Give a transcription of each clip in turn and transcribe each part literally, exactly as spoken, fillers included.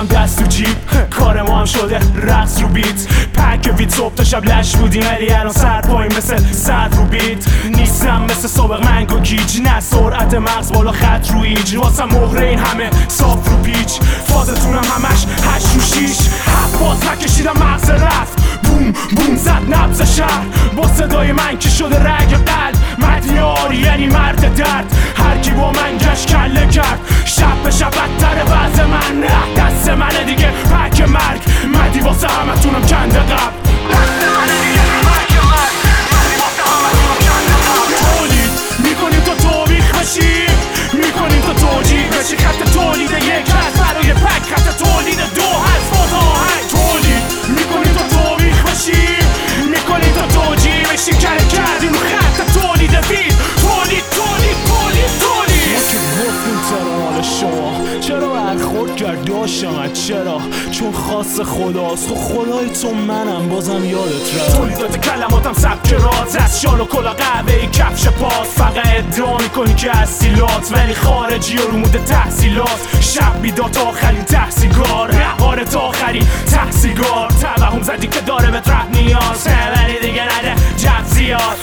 هم دست تو جیب، کار ما هم شده رقص رو بیت. پک ویت صبح تا شب لش بودیم ولی الان سر پایین مثل صد رو بیت. نیستم مثل سابق منگ و گیج، نه سرعت مغز بالا خط رو ایج. واسه مهره این همه صاف رو پیچ، فازتونم همش هشت رو شیش. هفت باز نکشیدم مغز رفت، بوم بوم زد نبض شهر با صدای من که شده رگ قلب. مدیار یعنی مرد درد، هر کی با من گشت کله کرد. شب به شب بدتر وضع من، نه دست منه دیگه پک مرگ. مدی واسه همه تونم کنده قبل، دست منه دیگه پک مرگ. مدی واسه همه تونم کنده قبل. تولید میکنیم تا توبیخ بشی، میکنیم تا توجیه بشی. خط تولید یک هست برای پک، خط تولید دو هست باز آهنگ. تولید میکنیم تا توبیخ بشی، میکنیم تا توجیه بشی. کره کردیم رو خط تولید وید. تولید تولید تولید تولید. ما که گفتیم ترا مال شما، چرا برخورد کرد داشتم؟ چرا؟ چون خاص خداست. خب خدای تو منم بازم یادت رفت. تولیدات کلماتم سبک راز، از شال و کلا قهوه‌ای کفش پاس. فقط ادعا میکنی که اصیلات ولی خارجی و رموده تحصیلات. شب بیدار تا آخرین تحصیلگار، رهبار تا آخرین تحصیلگار. توهم زدی که داره به رپ نیاز، ولی دیگه نده جب زیاد.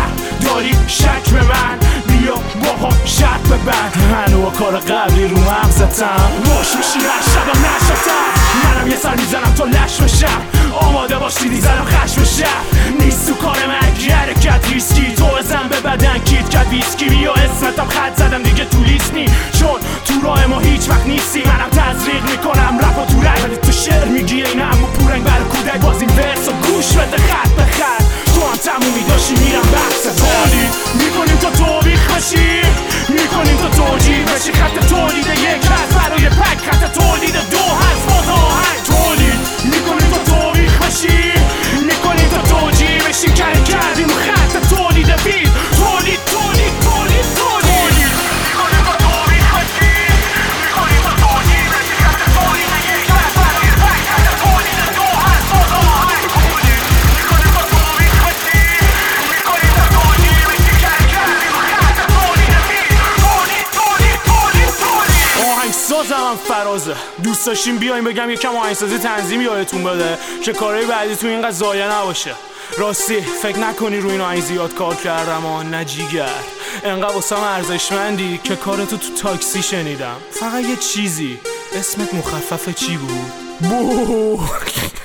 داری شک به من، بیا باها شرط ببند. هنو کار قبلی رو مغزتم، باش میشی هر شبم نشتم. منم یه سر میزنم تا لش بشم، آماده باش دیدی زنم خش بشم. نیست تو کار من یه حرکت ریسکی، تو ازم به بدن کیت کت ویسکی. بیا اسمتم خط زدم دیگه تو لیست نی، چون تو راه ما هیچ وقت نیستی. منم تزریق میکنم رپا تو رنگ، ولی تو شعر میگی این همو پورنگ برای کودک. باز این ورس و گوش بده خط به خط، تو هم تمومی داشتی میرم بحث. تولید میکنیم تا توبیخ بشی، میکنیم تا توجیه بشی. خط تولید یک هست برای پک، خط تولید دو هست باز آهنگ. تولید میکنیم تا توبیخ بشی، میکنیم تا توجیه بشی. کره کردیم و خط تولید وید. تولید تولید تولید تولید. میکنیم تا توبیخ بشی، میکنیم تا توجیه بشی. خط تولید یک هست برای پک، خط تولید دو هست باز آهنگ. تولید میکنیم تا توبیخ بشی، میکنیم تا توجیه بشی. کره کردیم و خط تولید وید. تولید تولید تولید تولید. آهنگ سازم هم فرازه، دوست داشتیم بیایم بگم یکم آهنگسازی تنظیم یادتون بده که کارهای بعدی تو اینقدر ضایع نباشه. راستی فکر نکنی روی این آهنگ زیاد کار کردم آن نه جیگر، انقدر واسم ارزشمندی که کارتو تو تاکسی شنیدم. فقط یه چیزی، اسمت مخفف چی بود؟ بو